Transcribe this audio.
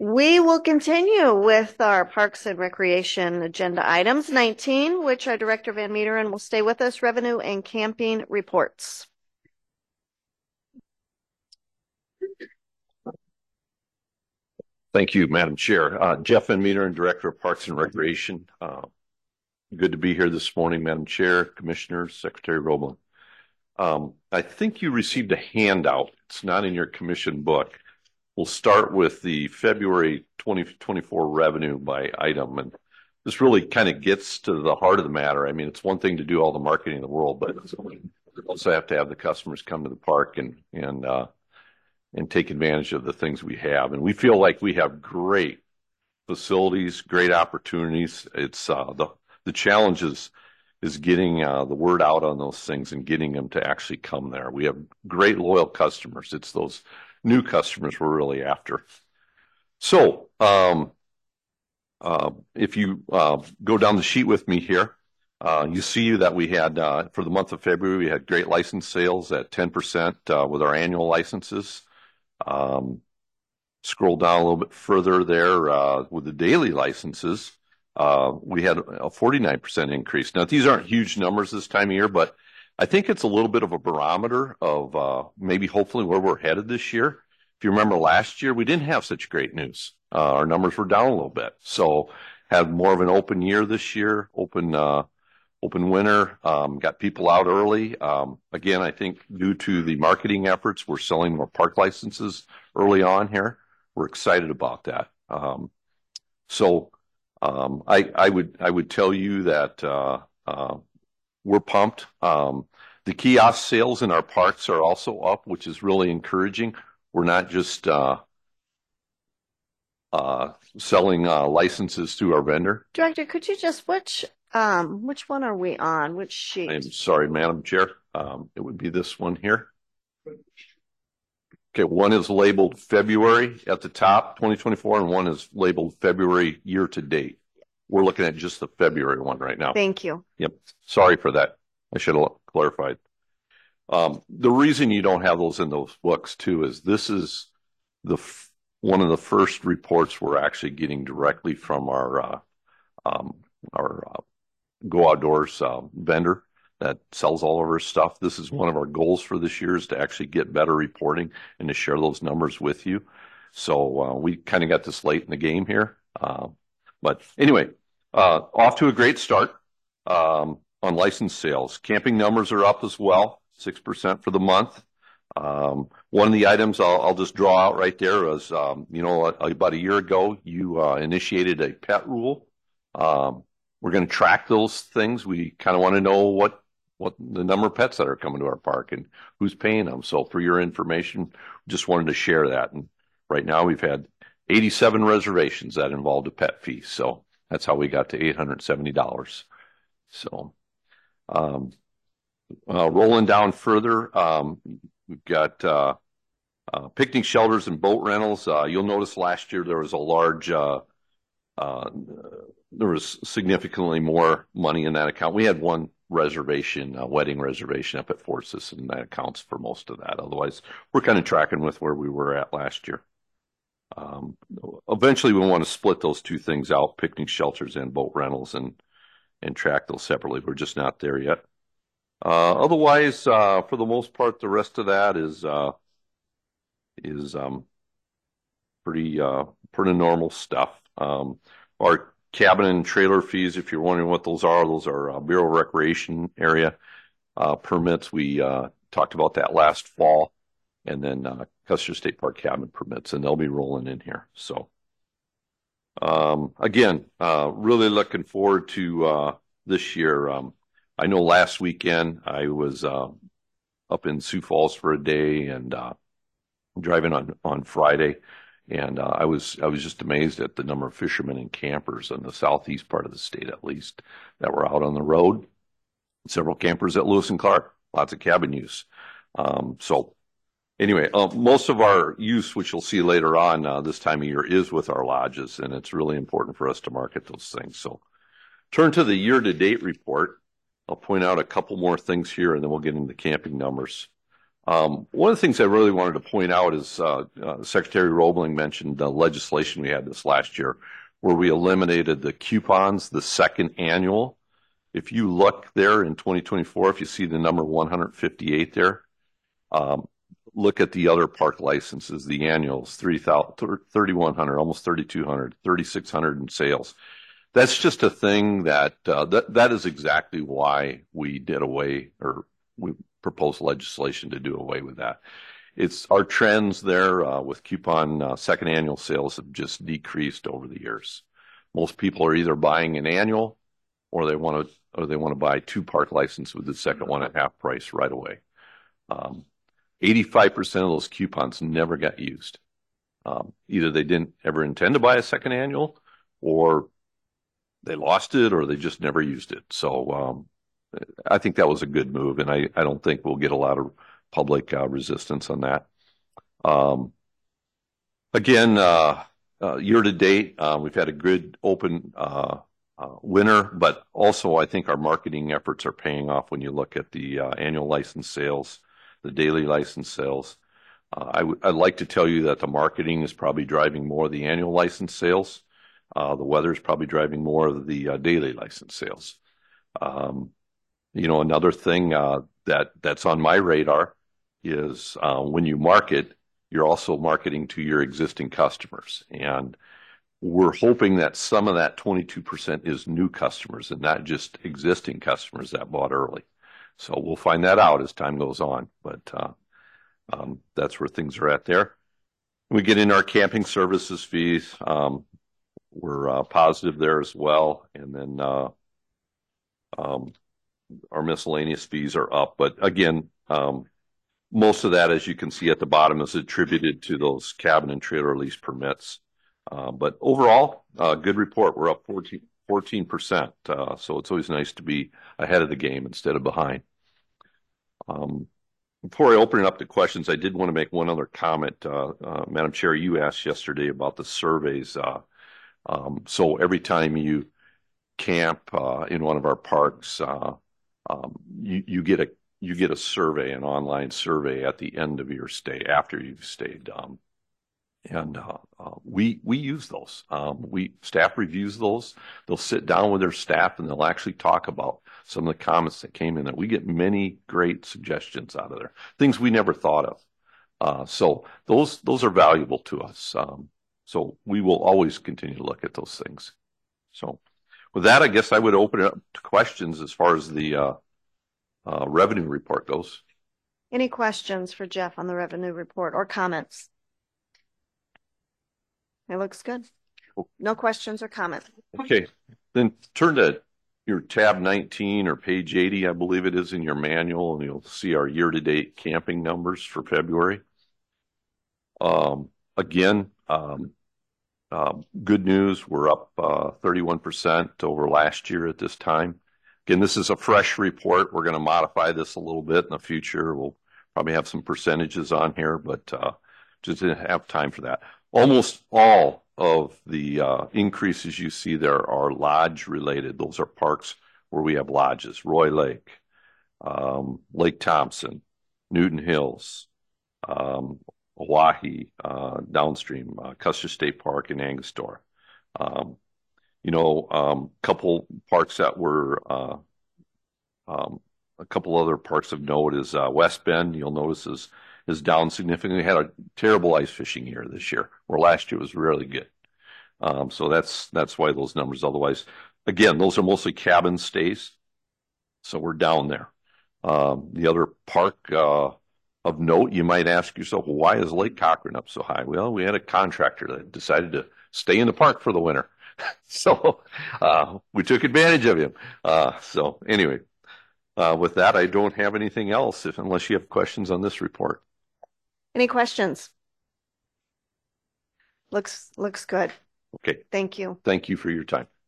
We will continue with our Parks and Recreation agenda items. 19, which our Director Van Meteren will stay with us, revenue and camping reports. Thank you, Madam Chair. Jeff Van Meteren, Director of Parks and Recreation. Good to be here this morning, Madam Chair, Commissioners, Secretary Roblin. I think you received a handout. It's not in your commission book. We'll start with the February 2024 revenue by item. And this really kind of gets to the heart of the matter. I mean, it's one thing to do all the marketing in the world, but you also have to have the customers come to the park and take advantage of the things we have. And we feel like we have great facilities, great opportunities. It's the challenge is getting the word out on those things and getting them to actually come there. We have great loyal customers. It's those new customers we're really after. So if you go down the sheet with me here, you see that we had, for the month of February, we had great license sales at 10% with our annual licenses. Scroll down a little bit further there with the daily licenses. We had a 49% increase. Now, these aren't huge numbers this time of year, but I think it's a little bit of a barometer of maybe hopefully where we're headed this year. If you remember last year, we didn't have such great news. Our numbers were down a little bit. So had more of an open year this year, open winter, got people out early. Again, I think due to the marketing efforts, we're selling more park licenses early on here. We're excited about that. I would tell you that we're pumped. The kiosk sales in our parks are also up, which is really encouraging. We're not just selling licenses to our vendor. Director, could you just, which one are we on? Which sheet? I'm sorry, Madam Chair. It would be this one here. Okay, one is labeled February at the top, 2024, and one is labeled February year to date. We're looking at just the February one right now. Thank you. Yep. Sorry for that. I should have clarified. The reason you don't have those in those books, too, is this is one of the first reports we're actually getting directly from our Go Outdoors vendor that sells all of our stuff. This is one of our goals for this year is to actually get better reporting and to share those numbers with you. So we kind of got this late in the game here. But anyway, off to a great start on license sales. Camping numbers are up as well, 6% for the month. One of the items I'll just draw out right there is, about a year ago, you initiated a pet rule. We're going to track those things. We kind of want to know what the number of pets that are coming to our park and who's paying them. So for your information, just wanted to share that. And right now we've had 87 reservations that involved a pet fee. So that's how we got to $870. So rolling down further, we've got picnic shelters and boat rentals. You'll notice last year there was a large, there was significantly more money in that account. We had one reservation, a wedding reservation up at Forces, and that accounts for most of that. Otherwise, we're kind of tracking with where we were at last year. Eventually, we want to split those two things out, picnic shelters and boat rentals, and track those separately. We're just not there yet. Otherwise, for the most part, the rest of that is pretty normal stuff. Our cabin and trailer fees, if you're wondering what those are Bureau of Recreation area permits. We talked about that last fall, and then Custer State Park cabin permits, and they'll be rolling in here. So again, really looking forward to this year. I know last weekend I was up in Sioux Falls for a day and driving on Friday. And I was just amazed at the number of fishermen and campers in the southeast part of the state, at least, that were out on the road. Several campers at Lewis and Clark, lots of cabin use. So anyway, most of our use, which you'll see later on this time of year, is with our lodges, and it's really important for us to market those things. So turn to the year-to-date report. I'll point out a couple more things here, and then we'll get into the camping numbers. One of the things I really wanted to point out is Secretary Roebling mentioned the legislation we had this last year where we eliminated the coupons, the second annual. If you look there in 2024, if you see the number 158 there, look at the other park licenses, the annuals, 3,100, almost 3,200, 3,600 in sales. That's just a thing that is exactly why we did away, or we proposed legislation to do away with that. It's our trends there with coupon second annual sales have just decreased over the years. Most people are either buying an annual or they want to buy two park license with the second one at half price right away. 85% of those coupons never got used. Either they didn't ever intend to buy a second annual, or they lost it, or they just never used it. So I think that was a good move, and I don't think we'll get a lot of public resistance on that. Again, year to date, we've had a good open winter, but also I think our marketing efforts are paying off when you look at the annual license sales, the daily license sales. I'd like to tell you that the marketing is probably driving more of the annual license sales. The weather is probably driving more of the daily license sales. Another thing that's on my radar is when you market, you're also marketing to your existing customers. And we're hoping that some of that 22% is new customers and not just existing customers that bought early. So we'll find that out as time goes on. But that's where things are at there. We get into our camping services fees. We're positive there as well. And then our miscellaneous fees are up. But again, most of that, as you can see at the bottom, is attributed to those cabin and trailer lease permits. But overall, good report. We're up 14%. So it's always nice to be ahead of the game instead of behind. Before I open it up to questions, I did want to make one other comment. Madam Chair, you asked yesterday about the surveys. So every time you camp in one of our parks, you get a survey, an online survey at the end of your stay after you've stayed. And we use those. Staff reviews those. They'll sit down with their staff and they'll actually talk about some of the comments that came in. And we get many great suggestions out of there, things we never thought of. So those are valuable to us. So we will always continue to look at those things. So with that, I guess I would open it up to questions as far as the revenue report goes. Any questions for Jeff on the revenue report or comments? It looks good. No questions or comments. Okay, then turn to your tab 19 or page 80, I believe it is in your manual, and you'll see our year-to-date camping numbers for February. Again, good news. We're up 31% over last year at this time. Again, this is a fresh report. We're going to modify this a little bit in the future. We'll probably have some percentages on here, but just didn't have time for that. Almost all of the increases you see there are lodge related. Those are parks where we have lodges. Roy Lake, Lake Thompson, Newton Hills, Oahe, downstream, Custer State Park and Angostura. Couple parks that were a couple other parks of note is West Bend. You'll notice is down significantly. We had a terrible ice fishing year this year, where last year was really good. So that's why those numbers. Otherwise, again, those are mostly cabin stays, so we're down there. The other park of note, you might ask yourself, well, why is Lake Cochran up so high? Well, we had a contractor that decided to stay in the park for the winter. So we took advantage of him. So anyway, with that, I don't have anything else unless you have questions on this report. Any questions? Looks good. Okay. Thank you. Thank you for your time.